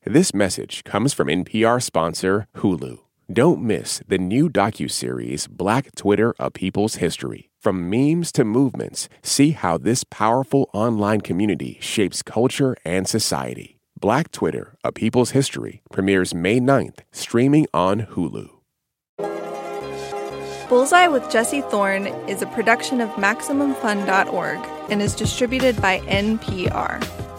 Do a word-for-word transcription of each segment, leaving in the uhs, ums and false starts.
This message comes from N P R sponsor Hulu. Don't miss the new docuseries Black Twitter: A People's History. From memes to movements, see how this powerful online community shapes culture and society. Black Twitter: A People's History premieres May ninth, streaming on Hulu. Bullseye with Jesse Thorne is a production of Maximum Fun dot org and is distributed by N P R.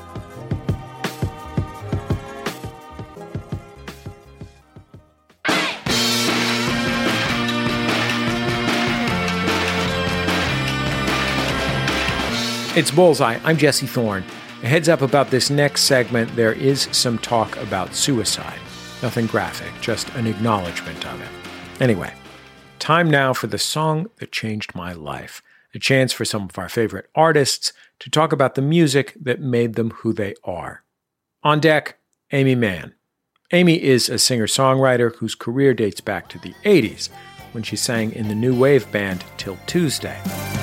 It's Bullseye. I'm Jesse Thorne. A heads up about this next segment, there is some talk about suicide. Nothing graphic, just an acknowledgement of it. Anyway, time now for the song that changed my life. A chance for some of our favorite artists to talk about the music that made them who they are. On deck, Aimee Mann. Aimee is a singer-songwriter whose career dates back to the eighties, when she sang in the new wave band Till Tuesday.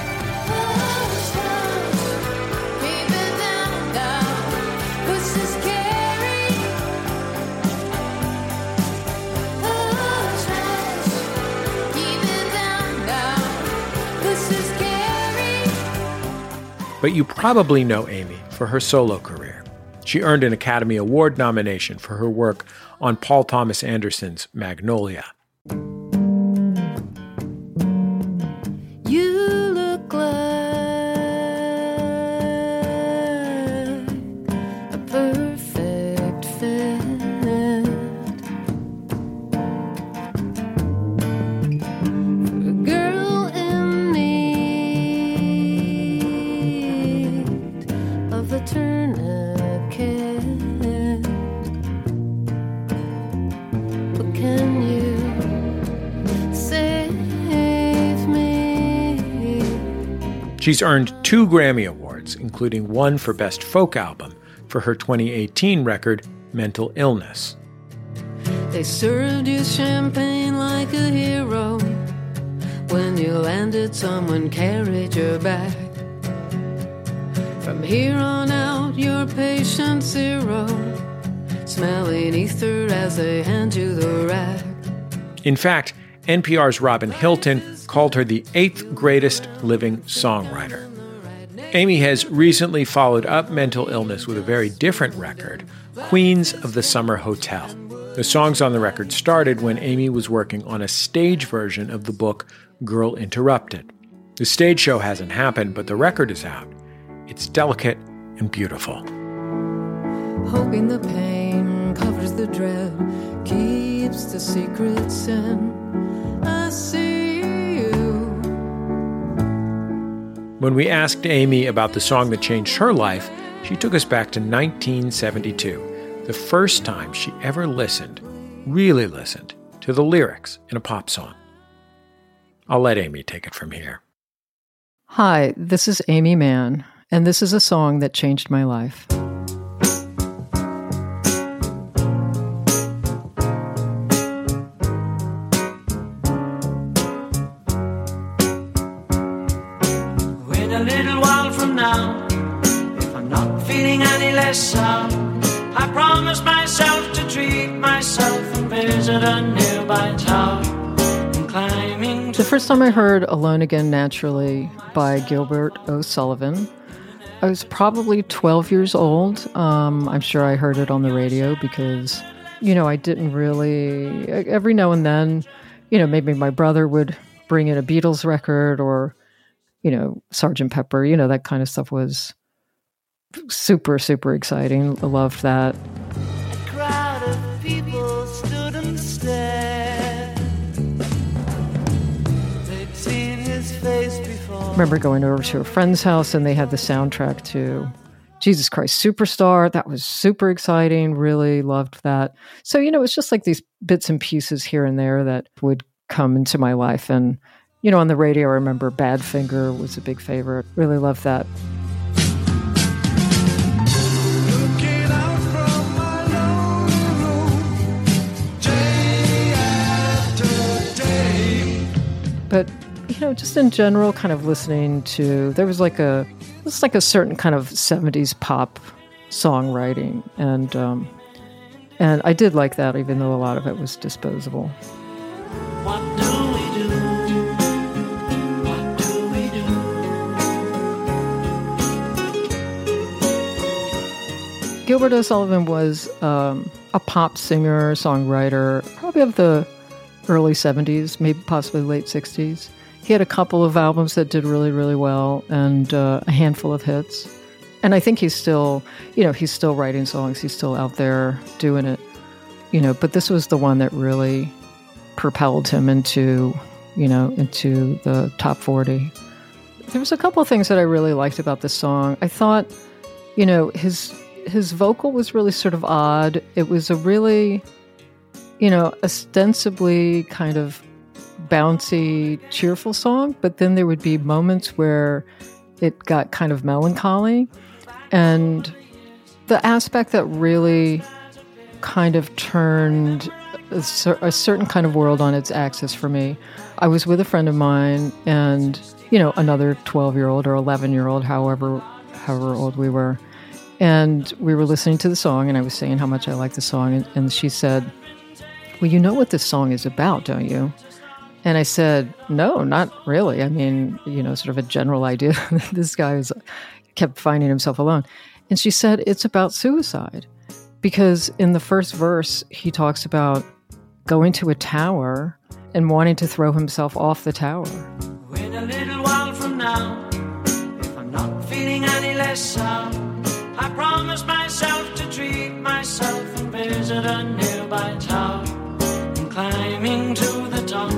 But you probably know Aimee for her solo career. She earned an Academy Award nomination for her work on Paul Thomas Anderson's Magnolia. You look like a perfect fit for a girl in need of a tourniquet. But can you save me? She's earned two Grammy Awards, including one for Best Folk Album for her twenty eighteen record, Mental Illness. They served you champagne like a hero. When you landed, someone carried your bag. From here on out, you're patient zero, smelling ether as they hand you the rag. In fact, N P R's Robin Hilton called her the eighth greatest living songwriter. Aimee has recently followed up Mental Illness with a very different record, Queens of the Summer Hotel. The songs on the record started when Aimee was working on a stage version of the book Girl Interrupted. The stage show hasn't happened, but the record is out. It's delicate and beautiful. Hoping the pain covers the dread, keeps the secrets in. I see you. When we asked Aimee about the song that changed her life, she took us back to nineteen seventy-two, the first time she ever listened, really listened, to the lyrics in a pop song. I'll let Aimee take it from here. Hi, this is Aimee Mann, and this is a song that changed my life. In a little while from now, if I'm not feeling any less sound, I promise myself to treat myself and visit a nearby town. And climbing The first time I heard Alone Again Naturally by Gilbert O'Sullivan, I was probably twelve years old. Um, I'm sure I heard it on the radio because, you know, I didn't really, every now and then, you know, maybe my brother would bring in a Beatles record or, you know, Sergeant Pepper, you know, that kind of stuff was super, super exciting. I loved that. a crowd of people stood and stared. They'd seen his face before. I remember going over to a friend's house and they had the soundtrack to Jesus Christ Superstar. That was super exciting. Really loved that. So, you know, it's just like these bits and pieces here and there that would come into my life. And, you know, on the radio, I remember Badfinger was a big favorite. Really loved that. Looking out from my lonely room, day after day. But, you know, just in general, kind of listening to, there was like a, it was like a certain kind of seventies pop songwriting. And, um, And I did like that, even though a lot of it was disposable. What do we do? What do we do? Gilbert O'Sullivan was um, a pop singer, songwriter, probably of the early seventies, maybe possibly late sixties. He had a couple of albums that did really, really well, and uh, a handful of hits. And I think he's still, you know, he's still writing songs. He's still out there doing it, you know. But this was the one that really propelled him into, you know, into the top forty. There was a couple of things that I really liked about this song. I thought, you know, his his vocal was really sort of odd. It was a really, you know, ostensibly kind of bouncy, cheerful song, but then there would be moments where it got kind of melancholy. And the aspect that really kind of turned a, cer- a certain kind of world on its axis for me, I was with a friend of mine and, you know, another twelve-year-old or eleven-year-old, however, however old we were. And we were listening to the song, and I was saying how much I liked the song. And, and she said, well, you know what this song is about, don't you? And I said, no, not really. I mean, you know, sort of a general idea. This guy was, kept finding himself alone. And she said, it's about suicide. Because in the first verse, he talks about going to a tower and wanting to throw himself off the tower. Wait a little while from now, if I'm not feeling any less sour, I promise myself to treat myself and visit a nearby tower. And climbing to the top,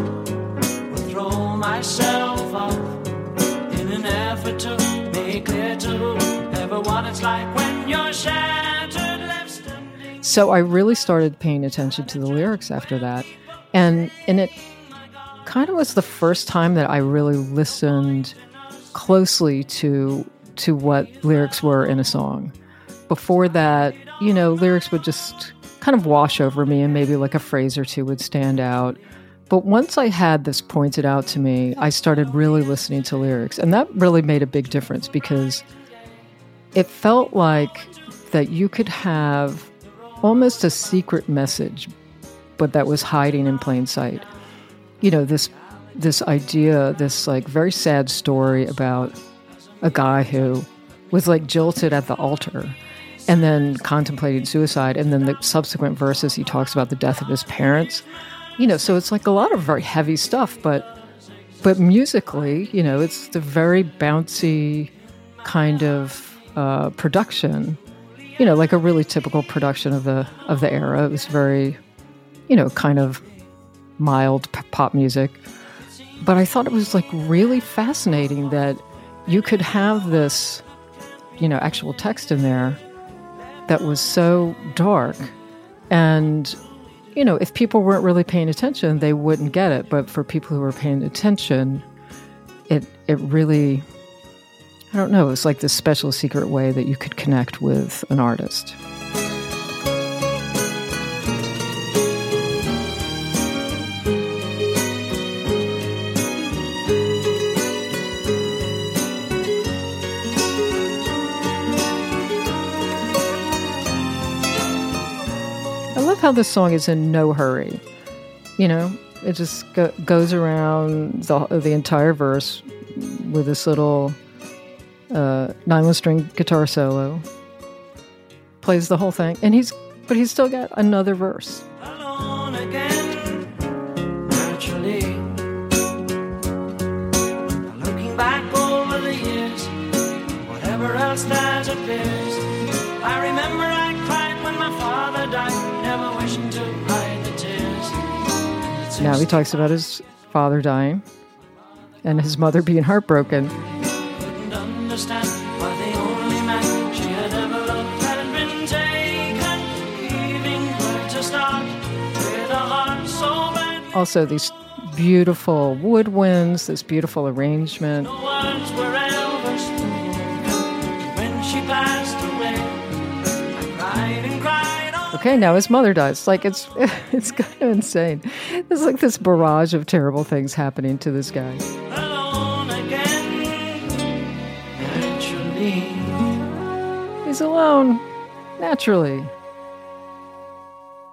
throw myself off in an effort to make clear to whoever what it's like when you're shattered, left standing. So I really started paying attention to the lyrics after that. And and it kind of was the first time that I really listened closely to to what lyrics were in a song. Before that, you know, lyrics would just kind of wash over me and maybe like a phrase or two would stand out. But once I had this pointed out to me, I started really listening to lyrics. And that really made a big difference because it felt like that you could have almost a secret message, but that was hiding in plain sight. You know, this this idea, this like very sad story about a guy who was like jilted at the altar and then contemplating suicide. And then the subsequent verses, he talks about the death of his parents. You know, so it's like a lot of very heavy stuff, but but musically, you know, it's the very bouncy kind of uh, production. You know, like a really typical production of the of the era. It was very, you know, kind of mild p- pop music. But I thought it was like really fascinating that you could have this, you know, actual text in there that was so dark. And you know, if people weren't really paying attention, they wouldn't get it. But for people who were paying attention, it it really, I don't know, it's like this special secret way that you could connect with an artist. How this song is in no hurry, you know, it just go, goes around the, the entire verse with this little uh, nine-string guitar solo, plays the whole thing, and he's but he's still got another verse. Alone again, naturally. Looking back over the years, whatever else that appears, I remember I cried when my father died. Wishing to hide the tears. Now he talks about his father dying and his mother being heartbroken. Couldn't understand why the only man she had ever loved had been taken, leaving her to start with a heart so bad. Also, these beautiful woodwinds, this beautiful arrangement. The words were ever spoken when she passed away. I cried and cried. Okay, now his mother dies. Like, it's it's kind of insane. There's like this barrage of terrible things happening to this guy. Alone again, naturally. He's alone, naturally.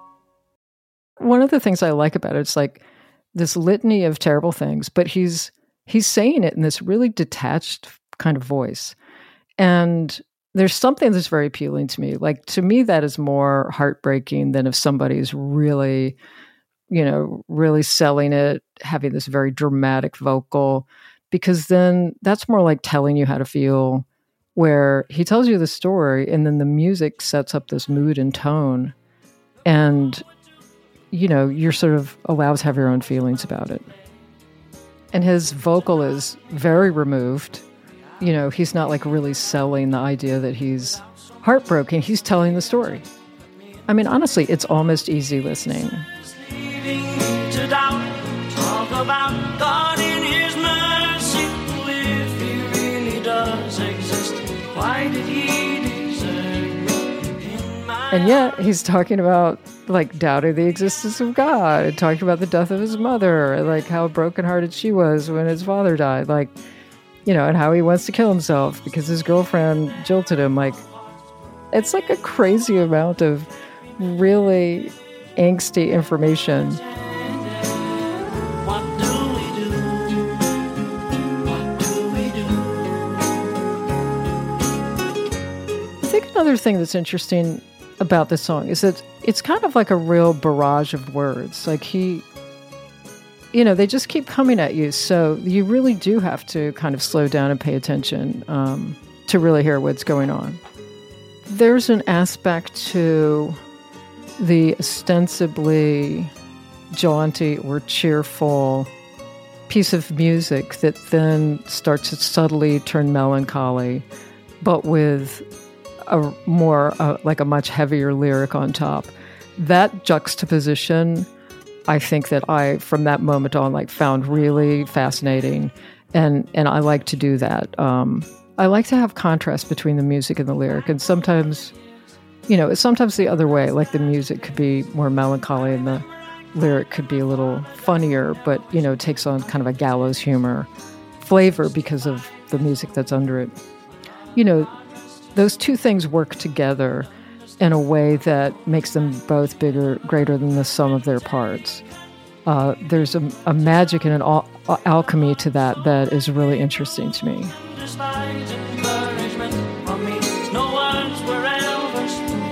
one of the things I like about it, it's like this litany of terrible things, but he's he's saying it in this really detached kind of voice. And there's something that's very appealing to me. Like, to me, that is more heartbreaking than if somebody's really, you know, really selling it, having this very dramatic vocal, because then that's more like telling you how to feel, where he tells you the story and then the music sets up this mood and tone. And, you know, you're sort of allowed to have your own feelings about it. And his vocal is very removed. You know, he's not like really selling the idea that he's heartbroken. He's telling the story. I mean, honestly, it's almost easy listening. To doubt, talk about God in his mercy. If he really does exist, why did he deserve me in my And yet he's talking about like doubting the existence of God, and talking about the death of his mother, and like how brokenhearted she was when his father died, like, you know, and how he wants to kill himself because his girlfriend jilted him. Like, it's like a crazy amount of really angsty information. What do we do? What do we do? I think another thing that's interesting about this song is that it's kind of like a real barrage of words. Like he, you know, they just keep coming at you. So you really do have to kind of slow down and pay attention um, to really hear what's going on. There's an aspect to the ostensibly jaunty or cheerful piece of music that then starts to subtly turn melancholy, but with a more, uh, like a much heavier lyric on top. That juxtaposition, I think that I, from that moment on, like found really fascinating. And, and I like to do that. Um, I like to have contrast between the music and the lyric. And sometimes, you know, it's sometimes the other way. Like the music could be more melancholy and the lyric could be a little funnier, but, you know, it takes on kind of a gallows humor flavor because of the music that's under it. You know, those two things work together in a way that makes them both bigger, greater than the sum of their parts. Uh, there's a, a magic and an al- alchemy to that that is really interesting to me. Despite encouragement from me, no words were ever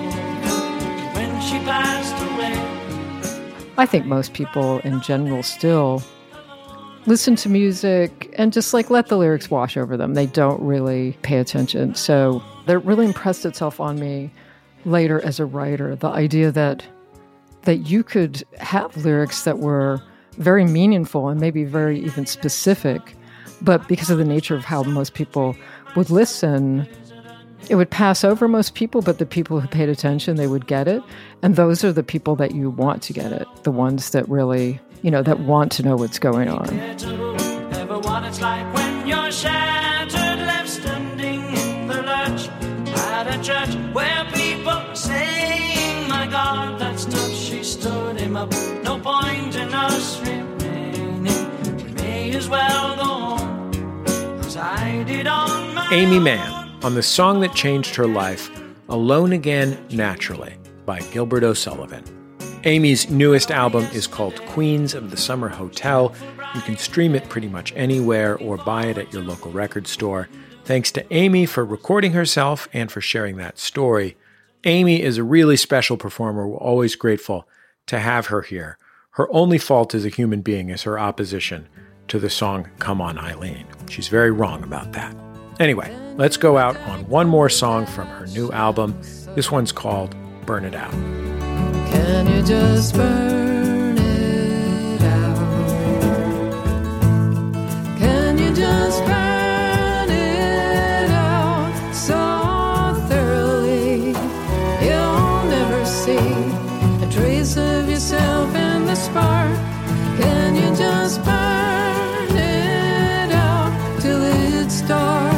spoken when she passed away. I think most people in general still listen to music and just like let the lyrics wash over them. They don't really pay attention. So that really impressed itself on me later as a writer, the idea that that you could have lyrics that were very meaningful and maybe very even specific, but because of the nature of how most people would listen, it would pass over most people, but the people who paid attention, they would get it. And those are the people that you want to get it, the ones that really, you know, that want to know what's going on. Ever what it's like when you're shattered, left standing in the lurch at a church where people saying, my God, that's tough. She stood him up. No point in us remaining. We may as well go on as I did on my Aimee own. Mann on the song that changed her life, Alone Again Naturally by Gilbert O'Sullivan. Aimee's newest album is called Queens of the Summer Hotel. You can stream it pretty much anywhere or buy it at your local record store. Thanks to Aimee for recording herself and for sharing that story. Aimee is a really special performer. We're always grateful to have her here. Her only fault as a human being is her opposition to the song Come On Eileen. She's very wrong about that. Anyway, let's go out on one more song from her new album. This one's called Burn It Out. Can you just burn it out? Can you just burn it out so thoroughly you'll never see a trace of yourself in the spark? Can you just burn it out till it's dark?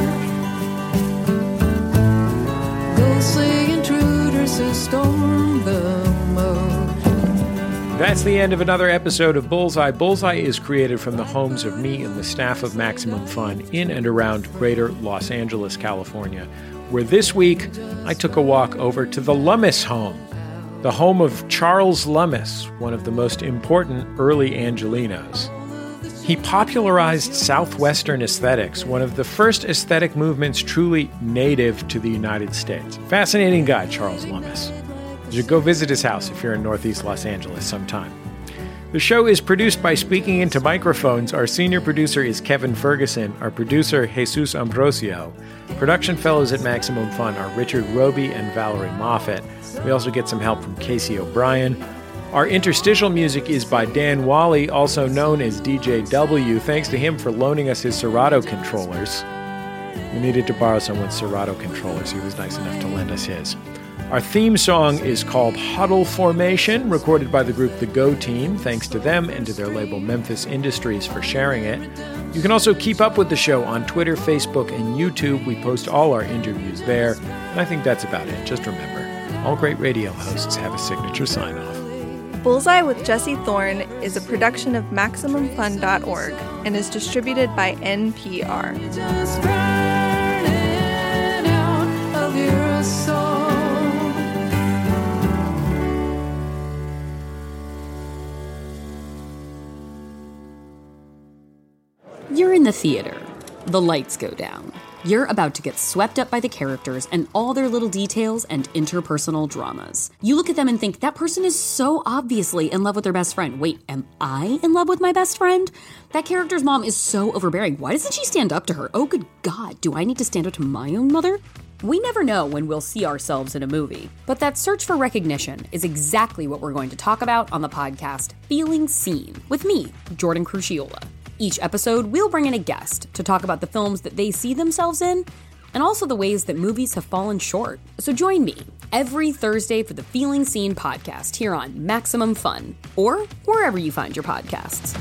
Ghostly intruders who storm the That's the end of another episode of Bullseye. Bullseye is created from the homes of me and the staff of Maximum Fun in and around greater Los Angeles, California, where this week I took a walk over to the Lummis home. the home of Charles Lummis, one of the most important early Angelenos. He popularized Southwestern aesthetics, one of the first aesthetic movements truly native to the United States. Fascinating guy, Charles Lummis. You should go visit his house if you're in Northeast Los Angeles sometime. The show is produced by Speaking Into Microphones. Our senior producer is Kevin Ferguson. Our producer, Jesus Ambrosio. Production fellows at Maximum Fun are Richard Roby and Valerie Moffat. We also get some help from Casey O'Brien. Our interstitial music is by Dan Wally, also known as D J W. Thanks to him for loaning us his Serato controllers. We needed to borrow someone's Serato controllers. He was nice enough to lend us his. Our theme song is called Huddle Formation, recorded by the group The Go Team. Thanks to them and to their label Memphis Industries for sharing it. You can also keep up with the show on Twitter, Facebook, and YouTube. We post all our interviews there. And I think that's about it. Just remember, all great radio hosts have a signature sign-off. Bullseye with Jesse Thorne is a production of Maximum Fun dot org and is distributed by N P R. Just burn it out of your soul. You're in the theater. The lights go down. You're about to get swept up by the characters and all their little details and interpersonal dramas. You look at them and think, that person is so obviously in love with their best friend. Wait, am I in love with my best friend? That character's mom is so overbearing. Why doesn't she stand up to her? Oh, good God, do I need to stand up to my own mother? We never know when we'll see ourselves in a movie, but that search for recognition is exactly what we're going to talk about on the podcast Feeling Seen with me, Jordan Crucchiola. Each episode, we'll bring in a guest to talk about the films that they see themselves in, and also the ways that movies have fallen short. So join me every Thursday for the Feeling Seen podcast here on Maximum Fun, or wherever you find your podcasts.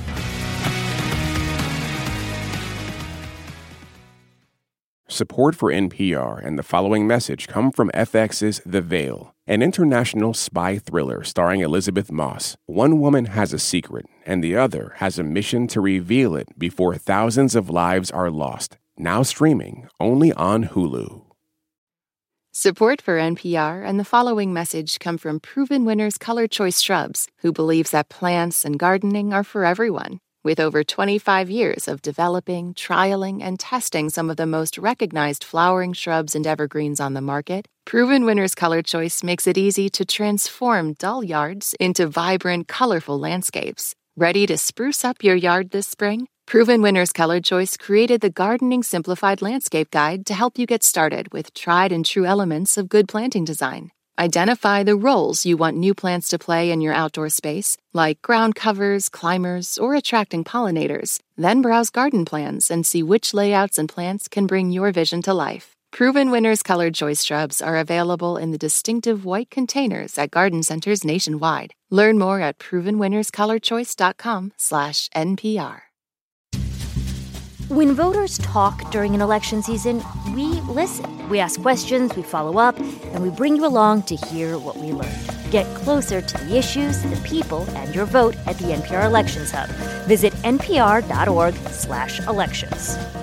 Support for N P R and the following message come from F X's The Veil, an international spy thriller starring Elizabeth Moss. One woman has a secret, and the other has a mission to reveal it before thousands of lives are lost. Now streaming only on Hulu. Support for N P R and the following message come from Proven Winners Color Choice Shrubs, who believes that plants and gardening are for everyone. With over twenty-five years of developing, trialing, and testing some of the most recognized flowering shrubs and evergreens on the market, Proven Winners Color Choice makes it easy to transform dull yards into vibrant, colorful landscapes. Ready to spruce up your yard this spring? Proven Winners Color Choice created the Gardening Simplified Landscape Guide to help you get started with tried and true elements of good planting design. Identify the roles you want new plants to play in your outdoor space, like ground covers, climbers, or attracting pollinators. Then browse garden plans and see which layouts and plants can bring your vision to life. Proven Winners Colored Choice Shrubs are available in the distinctive white containers at garden centers nationwide. Learn more at proven winners color choice dot com slash N P R. When voters talk during an election season, we listen. We ask questions, we follow up, and we bring you along to hear what we learned. Get closer to the issues, the people, and your vote at the N P R Elections Hub. Visit npr.org slash elections.